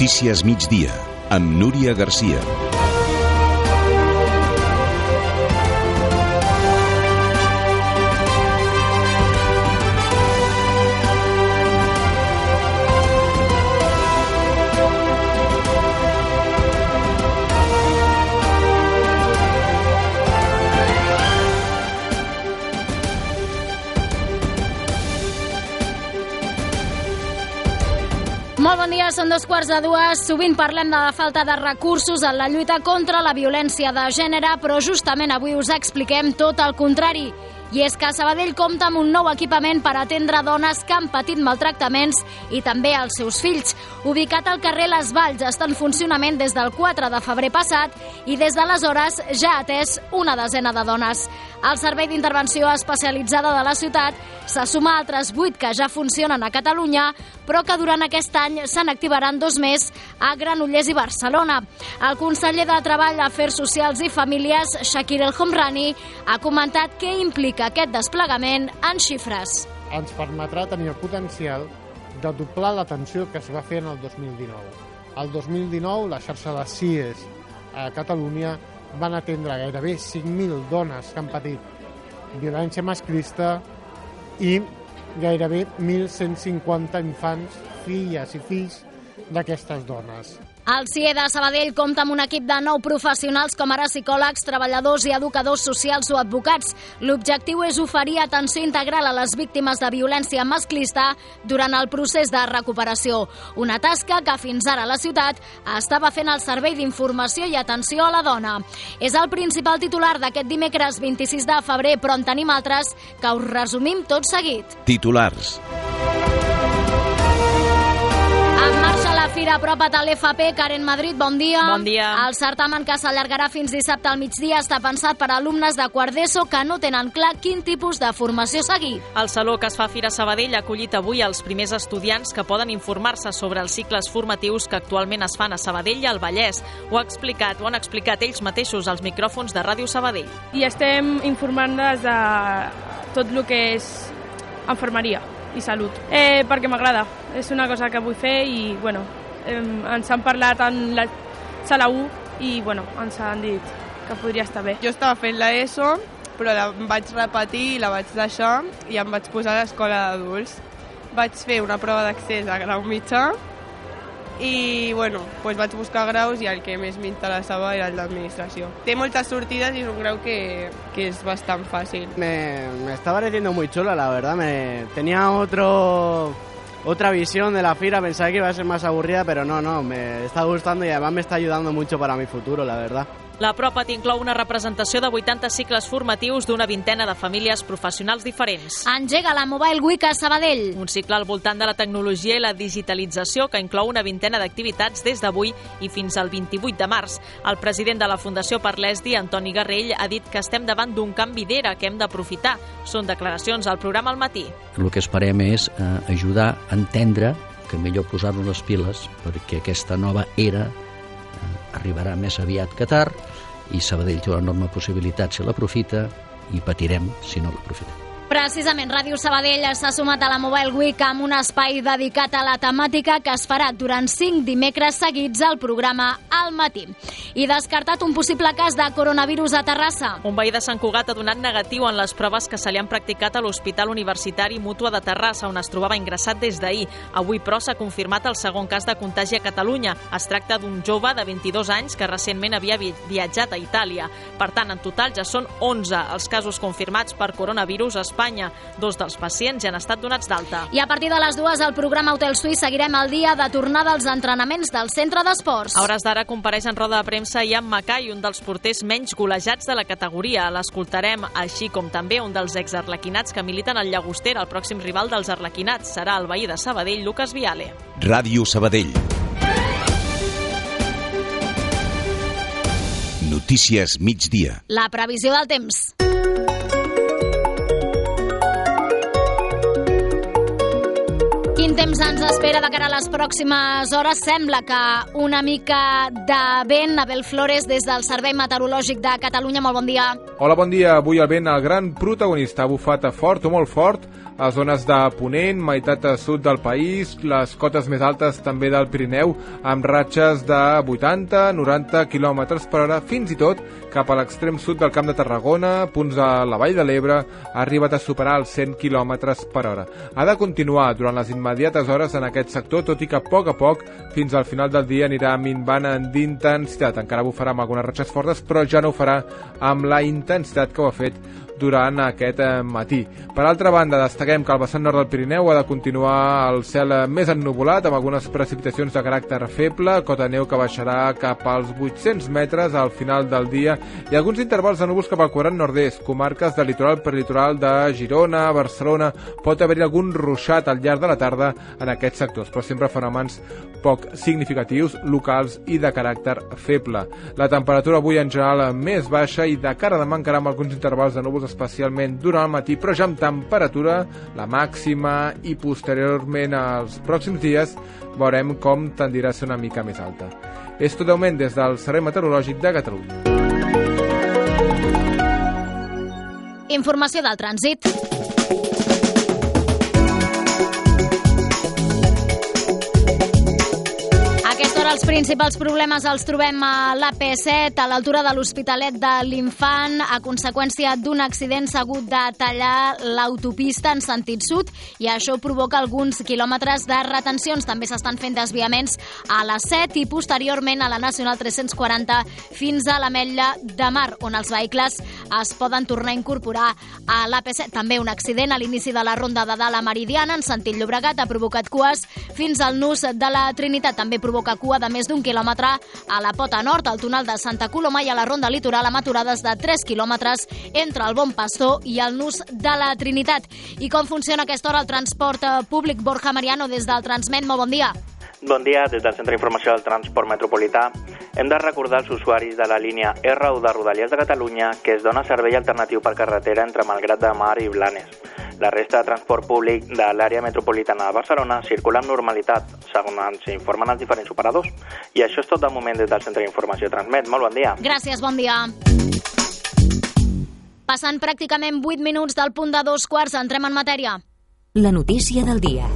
Notícies migdia, amb Núria Garcia. Molt bon dia, són 2:15. Sovint parlem de la falta de recursos en la lluita contra la violència de gènere, però justament avui us expliquem tot el contrari. I és que Sabadell compta amb un nou equipament per atendre dones que han patit maltractaments i també els seus fills. Ubicat al carrer Les Valls, està en funcionament des del 4 de febrer passat i des d'aleshores ja ha atès una desena de dones. El Servei d'Intervenció Especialitzada de la ciutat se suma a altres 8 que ja funcionen a Catalunya, però que durant aquest any se n'activaran 2 més a Granollers i Barcelona. El conseller de Treball, Afers Socials i Famílies, Shakir El Homrani, ha comentat què implica aquest desplegament en xifres. Ens permetrà tenir el potencial de doblar l'atenció que es va fer en el 2019. El 2019, la xarxa de CIES a Catalunya van atendre gairebé 5.000 dones que han patit violència masclista i gairebé 1.150 infants, filles i fills d'aquestes dones. El CIE de Sabadell compta amb un equip de 9 professionals com ara psicòlegs, treballadors i educadors socials o advocats. L'objectiu és oferir atenció integral a les víctimes de violència masclista durant el procés de recuperació. Una tasca que fins ara la ciutat estava fent el Servei d'Informació i Atenció a la Dona. És el principal titular d'aquest dimecres 26 de febrer, però en tenim altres que us resumim tot seguit. Titulars. En marxa la Fira Apropa't a l'FP. Karen Madrid, bon dia. Bon dia. El certamen, que s'allargarà fins dissabte al migdia, està pensat per a alumnes de quart d'ESO que no tenen clar quin tipus de formació seguir. El Saló que es fa a Fira Sabadell ha acollit avui els primers estudiants que poden informar-se sobre els cicles formatius que actualment es fan a Sabadell i al Vallès. Ho han explicat ells mateixos als micròfons de Ràdio Sabadell. I estem informant-nos de tot el que és infermeria i salut, perquè m'agrada. És una cosa que vull fer i ens han parlat en la sala 1 i ens han dit que podria estar bé. Jo estava fent l'ESO, però la vaig repetir i la vaig deixar i em vaig posar a l'escola d'adults. Vaig fer una prova d'accés a grau mitjà i vaig buscar graus i el que més m'interessava era el d'administració. Té moltes sortides y es un grau que es bastante fácil. Me está pareciendo muy chulo, la verdad. Tenía otra visión de la FIRA, pensaba que iba a ser más aburrida, pero no, me está gustando y además me está ayudando mucho para mi futuro, la verdad. La Apropa't inclou una representació de 80 cicles formatius d'una vintena de famílies professionals diferents. Engega la Mobile Week a Sabadell. Un cicle al voltant de la tecnologia i la digitalització que inclou una vintena d'activitats des d'avui i fins al 28 de març. El president de la Fundació per l'ESDI, Antoni Garrell, ha dit que estem davant d'un canvi d'era que hem d'aprofitar. Són declaracions al programa al matí. El que esperem és ajudar a entendre que millor posar-nos les piles perquè aquesta nova era arribarà més aviat que tard i Sabadell té una enorme possibilitat si l'aprofita i patirem si no l'aprofitem. Precisament, Ràdio Sabadell s'ha sumat a la Mobile Week amb un espai dedicat a la temàtica que es farà durant 5 dimecres seguits al programa al matí. I descartat un possible cas de coronavirus a Terrassa. Un veí de Sant Cugat ha donat negatiu en les proves que se li han practicat a l'Hospital Universitari Mútua de Terrassa, on es trobava ingressat des d'ahir. Avui, però, s'ha confirmat el segon cas de contagi a Catalunya. Es tracta d'un jove de 22 anys que recentment havia viatjat a Itàlia. Per tant, en total ja són 11 els casos confirmats per coronavirus a Espanya. 2 dels pacients ja han estat donats d'alta. I a partir de les 2 al programa Hotel Suís seguirem el dia de tornada als entrenaments del centre d'esports. A hores d'ara compareix en roda de premsa Ian Mackay, un dels porters menys golejats de la categoria. L'escoltarem, així com també un dels exarlequinats que militen al Llagostera. El pròxim rival dels arlequinats serà el veí de Sabadell, Lucas Viale. Ràdio Sabadell. Notícies migdia. La previsió del temps. Quin temps ens espera de cara a les pròximes hores? Sembla que una mica de vent. Abel Flores, des del Servei Meteorològic de Catalunya, molt bon dia. Hola, bon dia. Avui el vent, el gran protagonista, ha bufat fort o molt fort a zones de Ponent, meitat sud del país, les cotes més altes també del Pirineu, amb ratxes de 80-90 km per hora, fins i tot cap a l'extrem sud del Camp de Tarragona, punts de la Vall de l'Ebre, ha arribat a superar els 100 km per hora. Ha de continuar durant les immediates hores en aquest sector, tot i que a poc, fins al final del dia anirà minvant d'intensitat. Encara bufarà amb algunes ratxes fortes, però ja no ho farà amb la intensitat que ho ha fet durant aquest matí. Per altra banda, destaquem que al vessant nord del Pirineu ha de continuar el cel més ennuvolat, amb algunes precipitacions de caràcter feble, cota neu que baixarà cap als 800 metres al final del dia, i alguns intervals de núvols cap al quadrant nord-est, comarques de litoral per litoral de Girona, Barcelona. Pot haver-hi algun ruixat al llarg de la tarda en aquests sectors, però sempre fenòmens poc significatius, locals i de caràcter feble. La temperatura avui en general més baixa i de cara a demà encara amb alguns intervals de núvols, especialment durant el matí, però ja amb temperatura, la màxima, i posteriorment als pròxims dies veurem com tendirà a ser una mica més alta. És tot de moment des del Servei Meteorològic de Catalunya. Informació del trànsit. Els principals problemes els trobem a l'AP7, a l'altura de l'Hospitalet de l'Infant, a conseqüència d'un accident s'ha hagut de tallar l'autopista en sentit sud i això provoca alguns quilòmetres de retencions. També s'estan fent desviaments a la 7 i posteriorment a la Nacional 340 fins a l'Ametlla de Mar, on els vehicles es poden tornar a incorporar a l'AP7. També un accident a l'inici de la Ronda de Dalt a Meridiana, en sentit Llobregat, ha provocat cues fins al nus de la Trinitat. També provoca cua de més d'un quilòmetre a la Pota Nord, al túnel de Santa Coloma i a la Ronda Litoral, amb aturades de 3 quilòmetres entre el Bon Pastor i el nus de la Trinitat. I com funciona a aquesta hora el transport públic? Borja Mariano, des del Transmet, molt bon dia. Bon dia, des del Centre d'Informació del Transport Metropolità. Hem de recordar als usuaris de la línia R1 de Rodalies de Catalunya que es dona servei alternatiu per carretera entre Malgrat de Mar i Blanes. La resta de transport públic de l'àrea metropolitana de Barcelona circula amb normalitat, segons informen els diferents operadors. I això és tot de moment des del Centre d'Informació Transmet. Molt bon dia. Gràcies, bon dia. Passant pràcticament 8 minuts del punt de 2:15, entrem en matèria. La notícia del dia.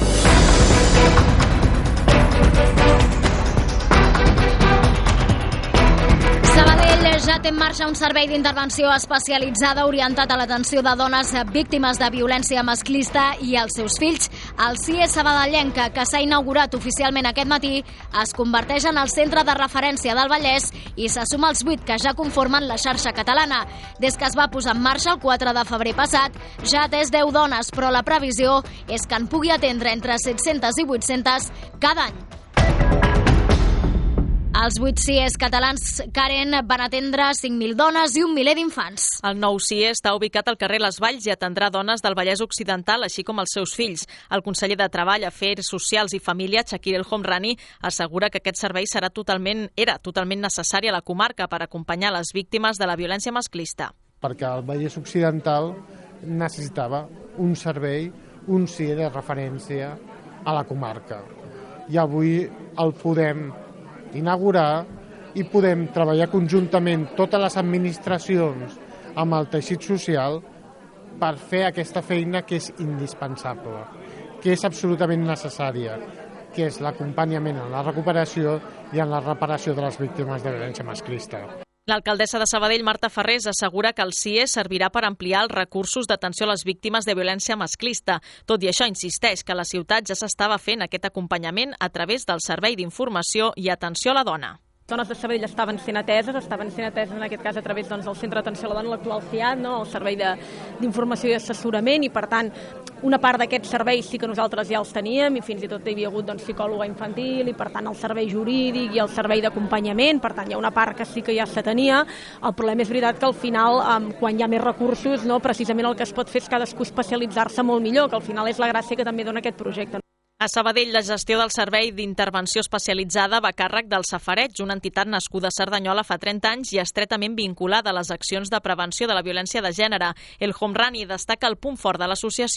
Sabadell ja té en marxa un servei d'intervenció especialitzada orientat a l'atenció de dones víctimes de violència masclista i els seus fills. El CIE sabadellenca, que s'ha inaugurat oficialment aquest matí, es converteix en el centre de referència del Vallès i se suma als 8 que ja conformen la xarxa catalana. Des que es va posar en marxa el 4 de febrer passat, ja ha atès 10 dones, però la previsió és que en pugui atendre entre 700 i 800 cada any. Els 8 CIEs catalans, Karen, van atendre 5.000 dones i un miler d'infants. El nou CIE està ubicat al carrer Les Valls i atendrà dones del Vallès Occidental, així com els seus fills. El conseller de Treball, Afers Socials i Família, Chakir El Homrani, assegura que aquest servei era totalment necessari a la comarca per acompanyar les víctimes de la violència masclista. Perquè el Vallès Occidental necessitava un servei, un CIE de referència a la comarca. I avui el podem inaugurar i podem treballar conjuntament totes les administracions amb el teixit social per fer aquesta feina que és indispensable, que és absolutament necessària, que és l'acompanyament en la recuperació i en la reparació de les víctimes de violència masclista. L'alcaldessa de Sabadell, Marta Ferrés, assegura que el CIE servirà per ampliar els recursos d'atenció a les víctimes de violència masclista. Tot i això, insisteix que a la ciutat ja s'estava fent aquest acompanyament a través del Servei d'Informació i Atenció a la Dona. Dones de Sabadell estaven sent ateses en aquest cas a través del Centre d'Atenció a la Dona, l'actual CIAD, el Servei d'Informació i Assessorament, i per tant una part d'aquests serveis sí que nosaltres ja els teníem i fins i tot hi havia hagut psicòloga infantil i per tant el servei jurídic i el servei d'acompanyament, per tant hi ha una part que sí que ja se tenia. El problema és veritat que al final quan hi ha més recursos precisament el que es pot fer és cadascú especialitzar-se molt millor, que al final és la gràcia que també dona aquest projecte. A Sabadell, la gestió del Servei d'Intervenció Especialitzada va a càrrec del Safareig, una entitat nascuda a Cerdanyola fa 30 anys i estretament vinculada a les accions de prevenció de la violència de gènere. El Homrani destaca el punt fort de l'associació.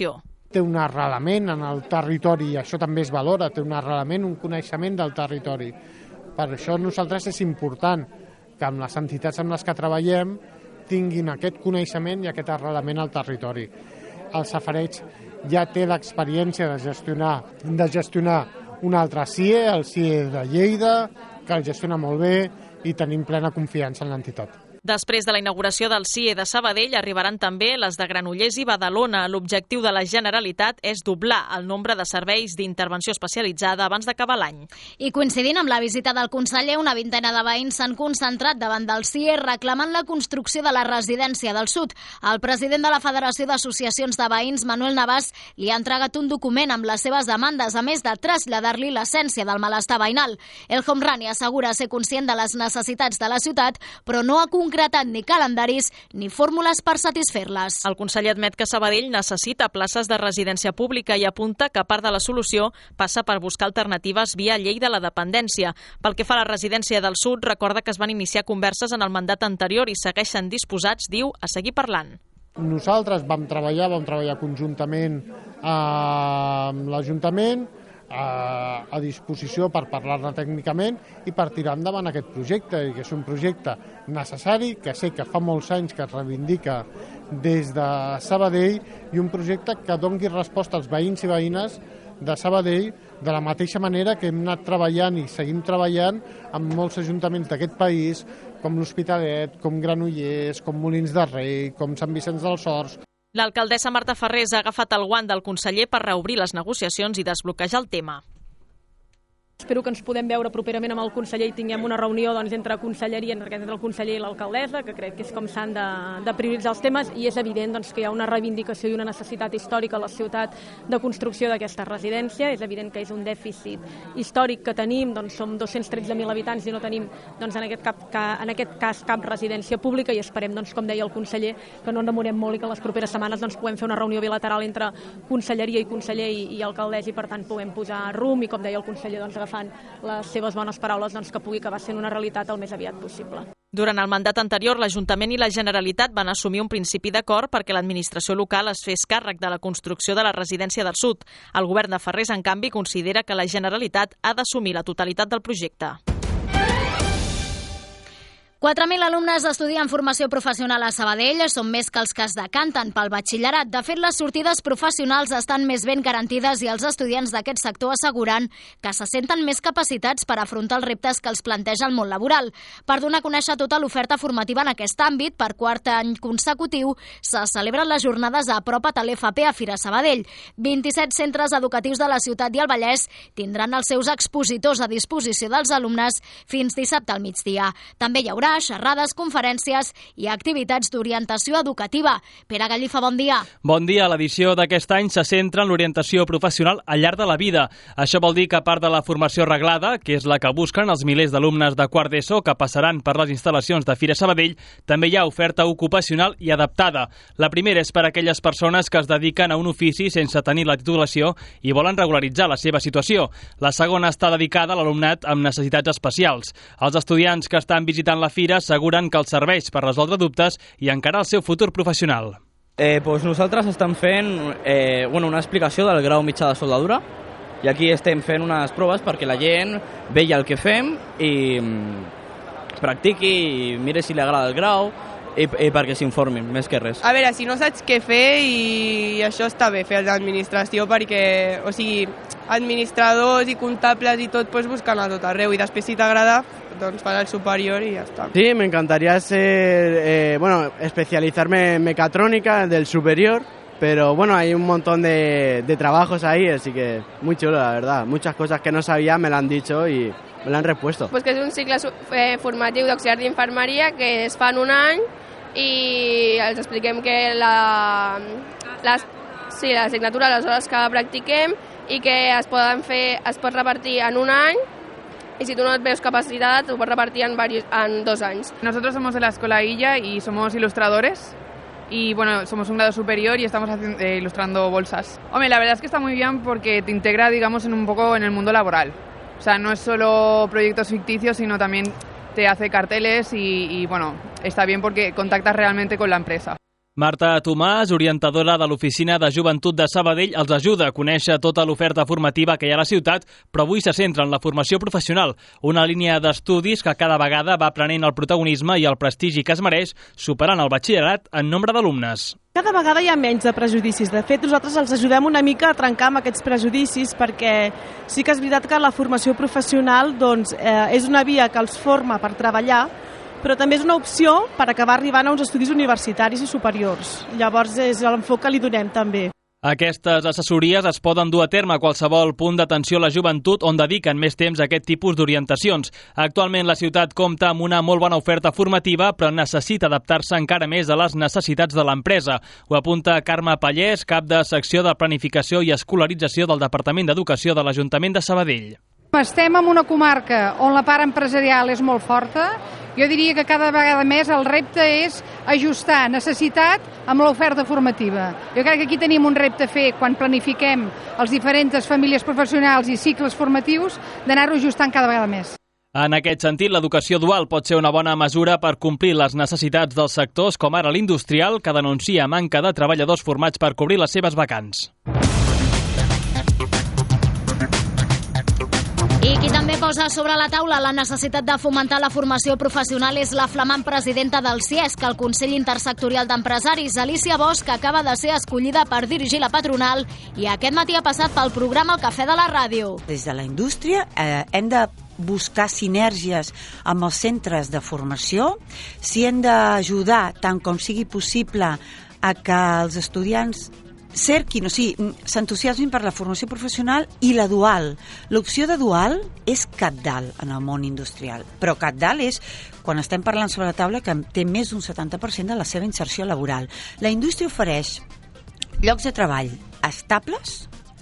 té un arrelament en el territori, i això també es valora, té un arrelament, un coneixement del territori. Per això nosaltres és important que amb les entitats amb les que treballem tinguin aquest coneixement i aquest arrelament al territori. El safareig ja té l'experiència de gestionar un altre CIE, el CIE de Lleida, que el gestiona molt bé i tenim plena confiança en l'entitat. Després de la inauguració del CIE de Sabadell arribaran també les de Granollers i Badalona. L'objectiu de la Generalitat és doblar el nombre de serveis d'intervenció especialitzada abans d'acabar l'any. I coincidint amb la visita del conseller, una vintena de veïns s'han concentrat davant del CIE reclamant la construcció de la residència del Sud. El president de la Federació d'Associacions de Veïns, Manuel Navàs, li ha entregat un document amb les seves demandes, a més de traslladar-li l'essència del malestar veïnal. El Homrani assegura ser conscient de les necessitats de la ciutat, però no ha concretat ni calendaris ni fórmules per satisfer-les. El conseller admet que Sabadell necessita places de residència pública i apunta que part de la solució passa per buscar alternatives via llei de la dependència. Pel que fa a la residència del Sud, recorda que es van iniciar converses en el mandat anterior i segueixen disposats, diu, a seguir parlant. Nosaltres vam treballar conjuntament amb l'Ajuntament, a disposició per parlar-ne tècnicament i per tirar endavant aquest projecte, i que és un projecte necessari, que sé que fa molts anys que es reivindica des de Sabadell, i un projecte que doni resposta als veïns i veïnes de Sabadell de la mateixa manera que hem anat treballant i seguim treballant amb molts ajuntaments d'aquest país, com l'Hospitalet, com Granollers, com Molins de Rei, com Sant Vicenç dels Horts. L'alcaldessa Marta Ferrés ha agafat el guant del conseller per reobrir les negociacions i desbloquejar el tema. Espero que ens podem veure properament amb el conseller i tinguem una reunió entre conselleria, entre el conseller i l'alcaldessa, que crec que és com s'han de prioritzar els temes, i és evident que hi ha una reivindicació i una necessitat històrica a la ciutat de construcció d'aquesta residència. És evident que és un dèficit històric que tenim, som 213.000 habitants i no tenim en aquest cas cap residència pública, i esperem, com deia el conseller, que no en demorem molt i que les properes setmanes puguem fer una reunió bilateral entre conselleria i conseller i alcaldessa, i per tant puguem posar rumb i, com deia el conseller, agafant les seves bones paraules, que pugui acabar sent una realitat el més aviat possible. Durant el mandat anterior, l'Ajuntament i la Generalitat van assumir un principi d'acord perquè l'administració local es fes càrrec de la construcció de la residència del Sud. El govern de Ferrés, en canvi, considera que la Generalitat ha d'assumir la totalitat del projecte. 4.000 alumnes estudien formació professional a Sabadell, són més que els que es decanten pel batxillerat. De fet, les sortides professionals estan més ben garantides i els estudiants d'aquest sector asseguren que se senten més capacitats per afrontar els reptes que els planteja el món laboral. Per donar a conèixer tota l'oferta formativa en aquest àmbit, per quart any consecutiu, se celebren les jornades a Apropa't a l'FP a Fira Sabadell. 27 centres educatius de la ciutat i el Vallès tindran els seus expositors a disposició dels alumnes fins dissabte al migdia. També hi haurà xerrades, conferències i activitats d'orientació educativa. Pere Gallifa, bon dia. Bon dia. L'edició d'aquest any se centra en l'orientació professional al llarg de la vida. Això vol dir que a part de la formació reglada, que és la que busquen els milers d'alumnes de quart d'ESO que passaran per les instal·lacions de Fira Sabadell, també hi ha oferta ocupacional i adaptada. La primera és per a aquelles persones que es dediquen a un ofici sense tenir la titulació i volen regularitzar la seva situació. La segona està dedicada a l'alumnat amb necessitats especials. Els estudiants que estan visitant la Fira asseguren que els serveix per resoldre dubtes i encarar el seu futur professional. Nosaltres estem fent una explicació del grau mitjà de soldadura, i aquí estem fent unes proves perquè la gent vegi el que fem i practiqui i mire si li agrada el grau i perquè s'informin, més que res. A veure, si no saps què fer, i això està bé fer l'administració, perquè, administradors i comptables i tot, busquen a tot arreu, i després si t'agrada, fas el superior y ya está. Sí, me encantaría ser, especializarme en mecatrónica del superior, pero hay un montón de trabajos ahí, así que muy chulo, la verdad. Muchas cosas que no sabía me lo han dicho y me lo han respuesto. Pues que és un cicle formatiu d'auxiliar d'infermeria que es fa en un any i els expliquem que l'assignatura, les hores que practiquem, i que es pot repartir en un any, y si tú no te ves capacitada, te puedes repartir en 2 años. Nosotros somos de la Escuela Illa y somos ilustradores, y somos un grado superior y estamos ilustrando bolsas. Hombre, la verdad es que está muy bien porque te integra, un poco en el mundo laboral. O sea, no es solo proyectos ficticios, sino también te hace carteles y está bien porque contactas realmente con la empresa. Marta Tomàs, orientadora de l'Oficina de Joventut de Sabadell, els ajuda a conèixer tota l'oferta formativa que hi ha a la ciutat, però avui se centra en la formació professional, una línia d'estudis que cada vegada va prenent el protagonisme i el prestigi que es mereix, superant el batxillerat en nombre d'alumnes. Cada vegada hi ha menys de prejudicis. De fet, nosaltres els ajudem una mica a trencar amb aquests prejudicis perquè sí que és veritat que la formació professional és una via que els forma per treballar, però també és una opció per acabar arribant a uns estudis universitaris i superiors. Llavors és l'enfoc que li donem també. Aquestes assessories es poden dur a terme a qualsevol punt d'atenció a la joventut on dediquen més temps a aquest tipus d'orientacions. Actualment la ciutat compta amb una molt bona oferta formativa, però necessita adaptar-se encara més a les necessitats de l'empresa. Ho apunta Carme Pallès, cap de secció de planificació i escolarització del Departament d'Educació de l'Ajuntament de Sabadell. Estem en una comarca on la part empresarial és molt forta. Jo diria que cada vegada més el repte és ajustar necessitat amb l'oferta formativa. Jo crec que aquí tenim un repte a fer quan planifiquem els diferents famílies professionals i cicles formatius d'anar-ho ajustant cada vegada més. En aquest sentit, l'educació dual pot ser una bona mesura per complir les necessitats dels sectors com ara l'industrial, que denuncia manca de treballadors formats per cobrir les seves vacants. I qui també posa sobre la taula la necessitat de fomentar la formació professional és la flamant presidenta del CIESC, el Consell Intersectorial d'Empresaris, Alicia Bosch, que acaba de ser escollida per dirigir la patronal i aquest matí ha passat pel programa El Cafè de la Ràdio. Des de la indústria hem de buscar sinergies amb els centres de formació, si hem d'ajudar tant com sigui possible a que els estudiants cerquin, o sigui, s'entusiasmin per la formació professional i la dual. L'opció de dual és cabdal en el món industrial, però cabdal és quan estem parlant sobre la taula que té més d'un 70% de la seva inserció laboral. La indústria ofereix llocs de treball estables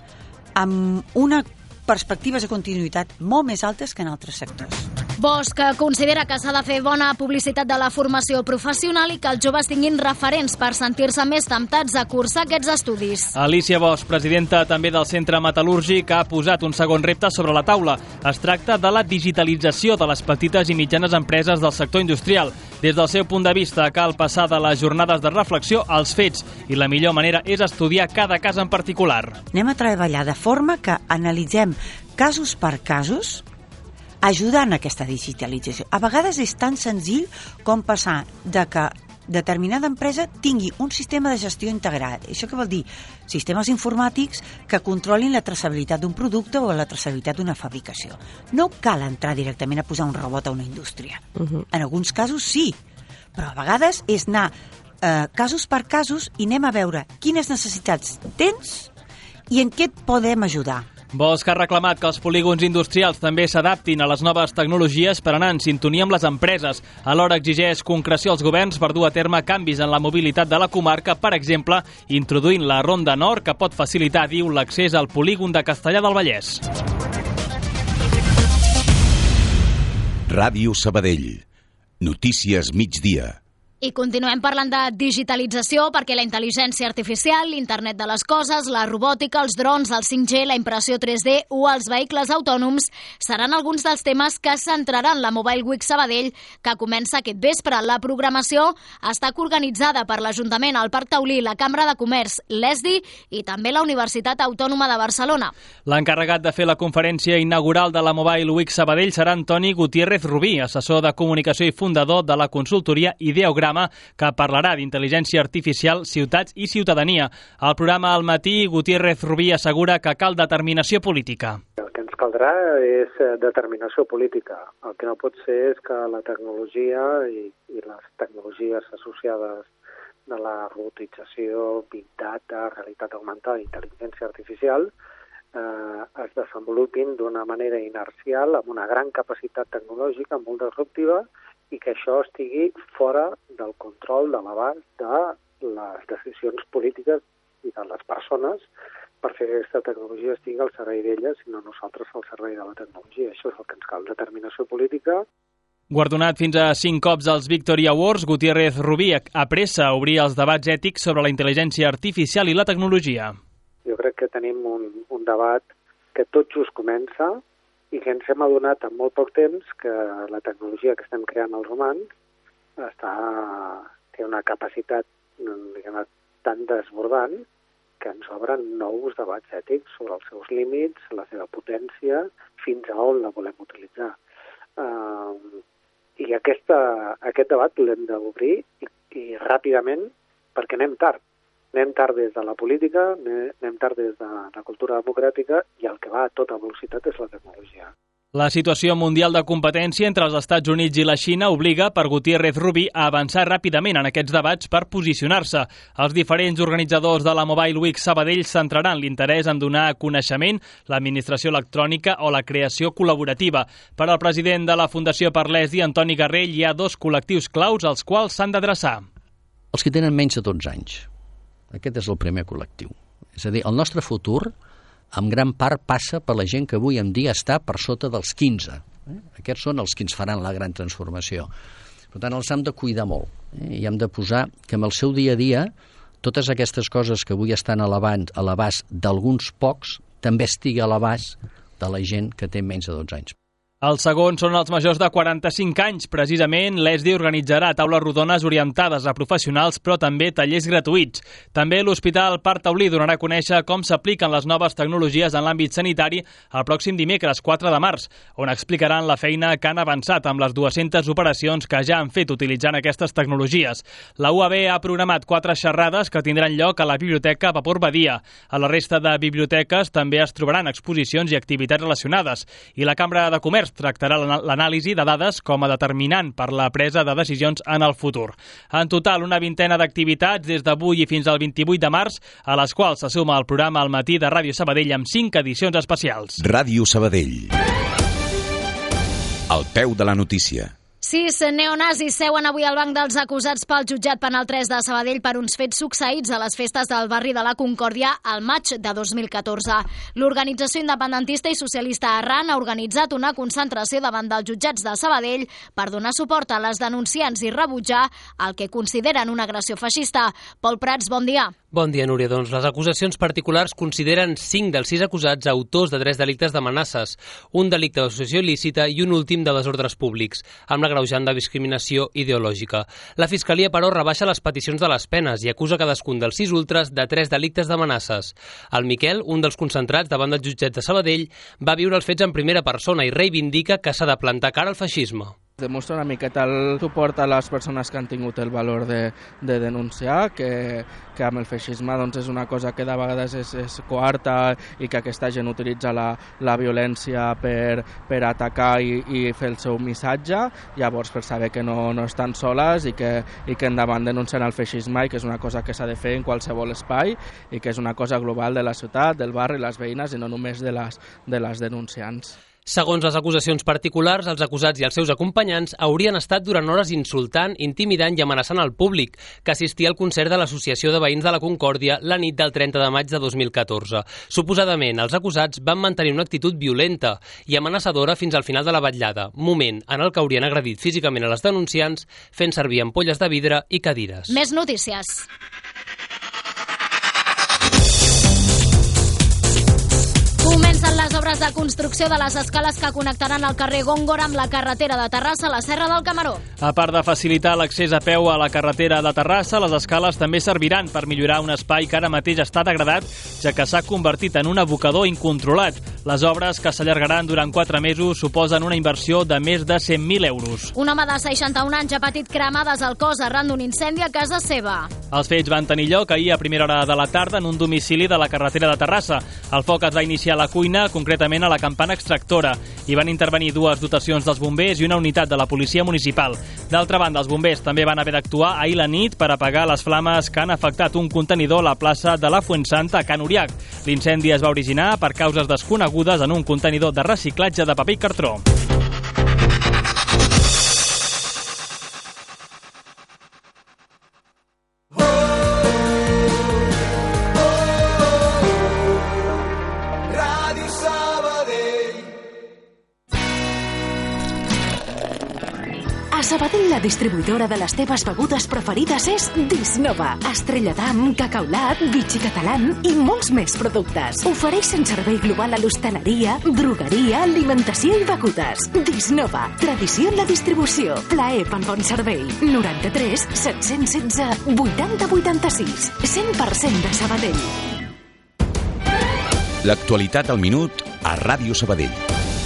amb una perspectives de continuïtat molt més altes que en altres sectors. Bosch considera que s'ha de fer bona publicitat de la formació professional i que els joves tinguin referents per sentir-se més temptats a cursar aquests estudis. Alicia Bosch, presidenta també del Centre Metal·lúrgic, ha posat un segon repte sobre la taula. Es tracta de la digitalització de les petites i mitjanes empreses del sector industrial. Des del seu punt de vista, cal passar de les jornades de reflexió als fets i la millor manera és estudiar cada cas en particular. Anem a treballar de forma que analitzem casos per casos ajudant a aquesta digitalització. A vegades és tan senzill com passar de que determinada empresa tingui un sistema de gestió integrat. Això què vol dir? Sistemes informàtics que controlin la traçabilitat d'un producte o la traçabilitat d'una fabricació. No cal entrar directament a posar un robot a una indústria. En alguns casos sí, però a vegades és anar casos per casos i anem a veure quines necessitats tens i en què et podem ajudar. Bosch ha reclamat que els polígons industrials també s'adaptin a les noves tecnologies per anar en sintonia amb les empreses. Alhora exigeix concreció als governs per dur a terme canvis en la mobilitat de la comarca, per exemple, introduint la Ronda Nord, que pot facilitar, diu, l'accés al polígon de Castellar del Vallès. Ràdio Sabadell. Notícies migdia. I continuem parlant de digitalització perquè la intel·ligència artificial, l'internet de les coses, la robòtica, els drons, el 5G, la impressió 3D o els vehicles autònoms seran alguns dels temes que centraran la Mobile Week Sabadell, que comença aquest vespre. La programació està coorganitzada per l'Ajuntament, el Parc Taulí, la Cambra de Comerç, l'ESDI i també la Universitat Autònoma de Barcelona. L'encarregat de fer la conferència inaugural de la Mobile Week Sabadell serà Antoni Gutiérrez Rubí, assessor de comunicació i fundador de la consultoria Ideograma, que parlarà d'intel·ligència artificial, ciutats i ciutadania. Al programa Al matí, Gutiérrez Rubí assegura que cal determinació política. El que ens caldrà és determinació política. El que no pot ser és que la tecnologia i les tecnologies associades de la robotització, big data, realitat augmentada i intel·ligència artificial es desenvolupin d'una manera inercial, amb una gran capacitat tecnològica, molt disruptiva, i que això estigui fora del control, de l'abast de les decisions polítiques i de les persones per fer que aquesta tecnologia estigui al servei d'elles i no nosaltres al servei de la tecnologia. Això és el que ens cal, determinació política. Guardonat fins a 5 cops als Victory Awards, Gutiérrez Rubí apressa a obrir els debats ètics sobre la intel·ligència artificial i la tecnologia. Jo crec que tenim un debat que tot just comença i que ens hem adonat en molt poc temps que la tecnologia que estem creant els humans té una capacitat ha anat tan desbordant que ens obren nous debats ètics sobre els seus límits, la seva potència, fins a on la volem utilitzar. I aquest debat l'hem d'obrir i ràpidament, perquè anem tard. Anem tard des de la política, anem tard des de la cultura democràtica, i el que va a tota velocitat és la tecnologia. La situació mundial de competència entre els Estats Units i la Xina obliga per Gutiérrez Rubí a avançar ràpidament en aquests debats per posicionar-se. Els diferents organitzadors de la Mobile Week Sabadell centraran l'interès en donar a coneixement l'administració electrònica o la creació col·laborativa. Per al president de la Fundació Parlesi, Antoni Garrell, hi ha 2 col·lectius claus als quals s'han d'adreçar. Els que tenen menys de 12 anys. Aquest és el primer col·lectiu. És a dir, el nostre futur en gran part passa per la gent que avui en dia està per sota dels 15. Aquests són els que ens faran la gran transformació. Per tant, els hem de cuidar molt. I hem de posar que en el seu dia a dia totes aquestes coses que avui estan a l'abast d'alguns pocs també estigui a l'abast de la gent que té menys de 12 anys. Els segons són els majors de 45 anys. Precisament, l'ESDI organitzarà taules rodones orientades a professionals, però també tallers gratuïts. També l'Hospital Parc Taulí donarà a conèixer com s'apliquen les noves tecnologies en l'àmbit sanitari el pròxim dimecres 4 de març, on explicaran la feina que han avançat amb les 200 operacions que ja han fet utilitzant aquestes tecnologies. La UAB ha programat 4 xerrades que tindran lloc a la Biblioteca Vapor Badia. A la resta de biblioteques també es trobaran exposicions i activitats relacionades. I la Cambra de Comerç tractarà l'anàlisi de dades com a determinant per la presa de decisions en el futur. En total, una vintena d'activitats des d'avui i fins al 28 de març, a les quals se suma el programa al matí de Ràdio Sabadell amb 5 edicions especials. Ràdio Sabadell. Al peu de la notícia. 6 neonazis seuen avui al banc dels acusats pel jutjat penal 3 de Sabadell per uns fets succeïts a les festes del barri de la Concòrdia al maig de 2014. L'organització independentista i socialista Arran ha organitzat una concentració davant dels jutjats de Sabadell per donar suport a les denunciants i rebutjar el que consideren una agressió feixista. Pol Prats, bon dia. Bon dia, Núria. Doncs les acusacions particulars consideren 5 dels 6 acusats autors de 3 delictes d'amenaces, un delicte d'associació il·lícita i un últim de desordres públics, amb l'agreujant de discriminació ideològica. La Fiscalia, però, rebaixa les peticions de les penes i acusa cadascun dels 6 ultres de 3 delictes d'amenaces. El Miquel, un dels concentrats davant dels jutjats de Sabadell, va viure els fets en primera persona i reivindica que s'ha de plantar cara al feixisme. Demostra una miqueta el suport a les persones que han tingut el valor de denunciar, que amb el feixisme doncs, és una cosa que de vegades és coarta i que aquesta gent utilitza la violència per atacar i fer el seu missatge. Llavors, per saber que no estan soles i que endavant denuncien el feixisme i que és una cosa que s'ha de fer en qualsevol espai i que és una cosa global de la ciutat, del barri, les veïnes i no només de les denunciants. Segons les acusacions particulars, els acusats i els seus acompanyants haurien estat durant hores insultant, intimidant i amenaçant el públic que assistia al concert de l'Associació de Veïns de la Concòrdia la nit del 30 de maig de 2014. Suposadament, els acusats van mantenir una actitud violenta i amenaçadora fins al final de la vetllada, moment en el que haurien agredit físicament a les denunciants fent servir ampolles de vidre i cadires. Més notícies. Comencen les obres de construcció de les escales que connectaran el carrer Góngora amb la carretera de Terrassa a la Serra del Camaró. A part de facilitar l'accés a peu a la carretera de Terrassa, les escales també serviran per millorar un espai que ara mateix està degradat, ja que s'ha convertit en un abocador incontrolat. Les obres, que s'allargaran durant 4 mesos, suposen una inversió de més de 100.000 euros. Un home de 61 anys ha patit cremades al cos arran d'un incendi a casa seva. Els fets van tenir lloc ahir a primera hora de la tarda en un domicili de la carretera de Terrassa. El foc es va iniciar a la cuina, concretament a la campana extractora. Hi van intervenir 2 dotacions dels bombers i una unitat de la policia municipal. D'altra banda, els bombers també van haver d'actuar ahir la nit per apagar les flames que han afectat un contenidor a la plaça de la Fuensanta a Can Uriac. L'incendi es va originar per causes desconegudes en un contenidor de reciclatge de paper i cartró. A Sabadell, la distribuïdora de les teves begudes preferides és Disnova. Estrella d'Am, Cacaulat, Vichy Catalán i molts més productes. Ofereixen servei global a l'hostaleria, drogueria, alimentació i begudes. Disnova, tradició en la distribució. Plaer pel bon servei. 93 716 80 86. 100% de Sabadell. L'actualitat al minut a Ràdio Sabadell.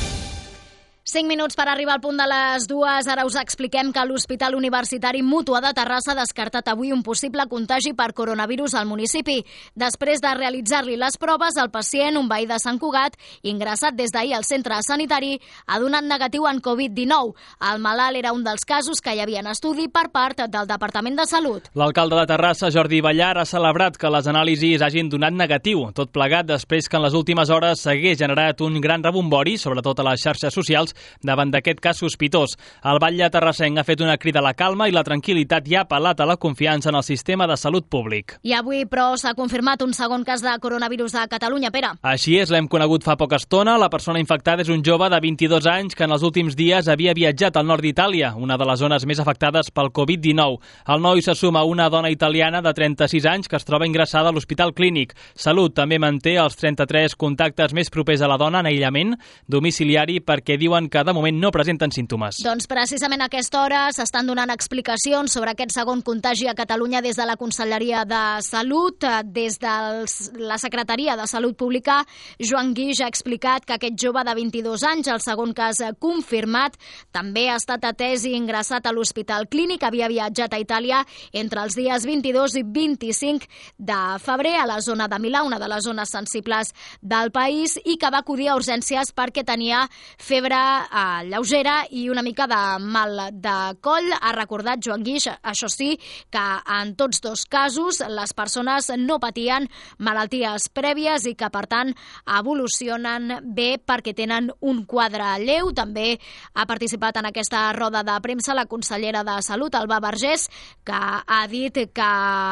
5 minuts per arribar al punt de les 2. Ara us expliquem que l'Hospital Universitari Mútua de Terrassa ha descartat avui un possible contagi per coronavirus al municipi. Després de realitzar-li les proves, el pacient, un veí de Sant Cugat, ingressat des d'ahir al centre sanitari, ha donat negatiu en Covid-19. El malalt era un dels casos que hi havia en estudi per part del Departament de Salut. L'alcalde de Terrassa, Jordi Ballar, ha celebrat que les anàlisis hagin donat negatiu, tot plegat després que en les últimes hores s'hagués generat un gran rebombori, sobretot a les xarxes socials, davant d'aquest cas sospitós. El batlle terrassenc ha fet una crida a la calma i la tranquil·litat i ha apel·lat a la confiança en el sistema de salut públic. I avui, però, s'ha confirmat un segon cas de coronavirus a Catalunya, Pere. Així és, l'hem conegut fa poca estona. La persona infectada és un jove de 22 anys que en els últims dies havia viatjat al nord d'Itàlia, una de les zones més afectades pel Covid-19. El noi se suma a una dona italiana de 36 anys que es troba ingressada a l'Hospital Clínic. Salut també manté els 33 contactes més propers a la dona en aïllament domiciliari perquè diuen que de moment no presenten símptomes. Doncs precisament a aquesta hora s'estan donant explicacions sobre aquest segon contagi a Catalunya des de la Conselleria de Salut. Des de la Secretaria de Salut Pública, Joan Guix ha explicat que aquest jove de 22 anys, el segon cas confirmat, també ha estat atès i ingressat a l'Hospital Clínic. Havia viatjat a Itàlia entre els dies 22 i 25 de febrer a la zona de Milà, una de les zones sensibles del país, i que va acudir a urgències perquè tenia febre lleugera i una mica de mal de coll. Ha recordat Joan Guix, això sí, que en tots dos casos les persones no patien malalties prèvies i que, per tant, evolucionen bé perquè tenen un quadre lleu. També ha participat en aquesta roda de premsa la consellera de Salut, Alba Vergés, que ha dit que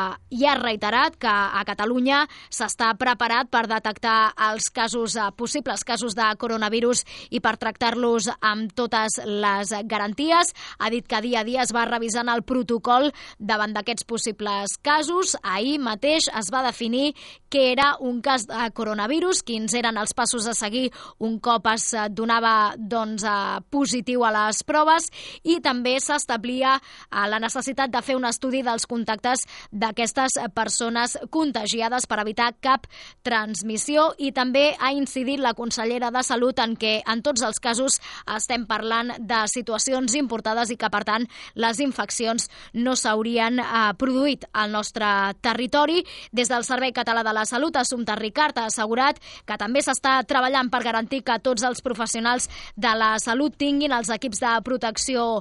i ha reiterat que a Catalunya s'està preparat per detectar els casos, possibles casos de coronavirus i per tractar-los amb totes les garanties. Ha dit que dia a dia es va revisant el protocol davant d'aquests possibles casos. Ahir mateix es va definir què era un cas de coronavirus, quins eren els passos a seguir un cop es donava positiu a les proves, i també s'establia la necessitat de fer un estudi dels contactes d'aquestes persones contagiades per evitar cap transmissió. I també ha incidit la consellera de Salut en que en tots els casos estem parlant de situacions importades i que, per tant, les infeccions no s'haurien produït al nostre territori. Des del Servei Català de la Salut, Assumpta Ricart ha assegurat que també s'està treballant per garantir que tots els professionals de la salut tinguin els equips de protecció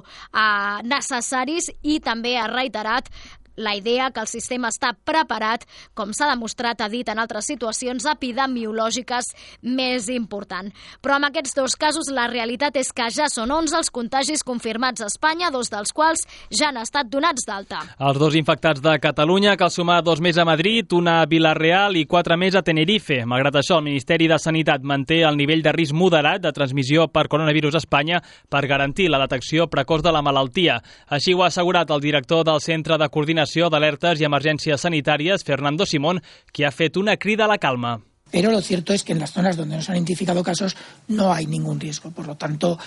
necessaris, i també ha reiterat la idea que el sistema està preparat, com s'ha demostrat, ha dit, en altres situacions epidemiològiques més important. Però amb aquests dos casos la realitat és que ja són 11 els contagis confirmats a Espanya, 2 dels quals ja han estat donats d'alta. Els 2 infectats de Catalunya cal sumar 2 més a Madrid, una a Vila-real i 4 més a Tenerife. Malgrat això, el Ministeri de Sanitat manté el nivell de risc moderat de transmissió per coronavirus a Espanya per garantir la detecció precoç de la malaltia. Així ho ha assegurat el director del Centre de Coordinació d'Alertes i Emergències Sanitàries, Fernando Simón, que ha fet una crida a la calma. Pero lo cierto es que en las zonas donde no se han identificado casos no hay ningún riesgo. Por lo tanto,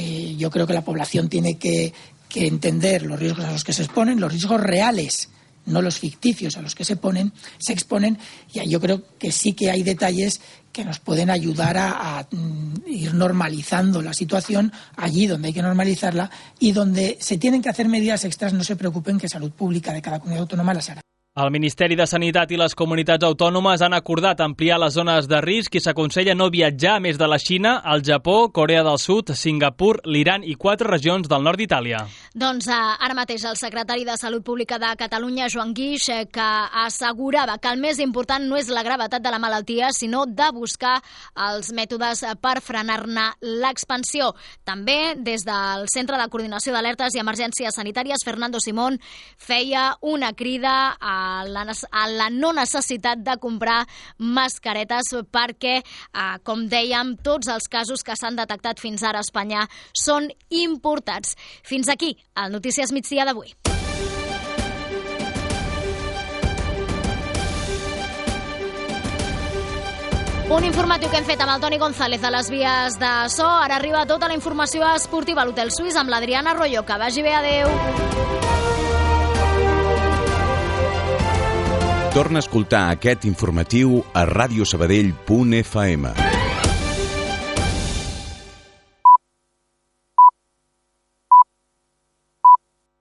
yo creo que la población tiene que entender los riesgos a los que se exponen, los riesgos reales, no los ficticios a los que se exponen, y yo creo que sí que hay detalles que nos pueden ayudar a ir normalizando la situación allí donde hay que normalizarla, y donde se tienen que hacer medidas extras, no se preocupen, que Salud Pública de cada comunidad autónoma las hará. El Ministeri de Sanitat i les comunitats autònomes han acordat ampliar les zones de risc i s'aconsella no viatjar a més de la Xina, el Japó, Corea del Sud, Singapur, l'Iran i 4 regions del nord d'Itàlia. Doncs ara mateix el secretari de Salut Pública de Catalunya, Joan Guix, que assegurava que el més important no és la gravetat de la malaltia, sinó de buscar els mètodes per frenar-ne l'expansió. També des del Centre de Coordinació d'Alertes i Emergències Sanitàries, Fernando Simón feia una crida a a la no necessitat de comprar mascaretes perquè, com dèiem, tots els casos que s'han detectat fins ara a Espanya són importats. Fins aquí el Notícies Migdia d'avui. Un informatiu que hem fet amb el Toni González a les vies de so. Ara arriba tota la informació esportiva a l'Hotel Suís amb l'Adriana Arroyo. Que vagi bé, adeu. Torna a escoltar aquest informatiu a radiosabadell.fm.